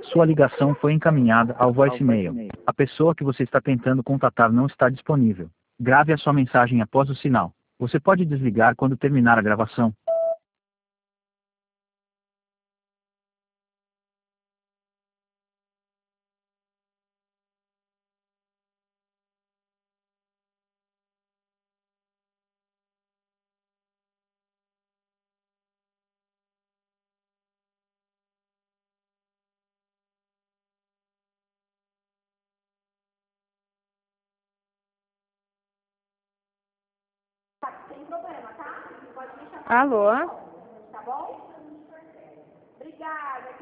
Sua ligação foi encaminhada ao voicemail. A pessoa que você está tentando contatar não está disponível. Grave a sua mensagem após o sinal. Você pode desligar quando terminar a gravação. Sem problema, tá? Pode me chamar. Alô? Tá bom? Obrigada.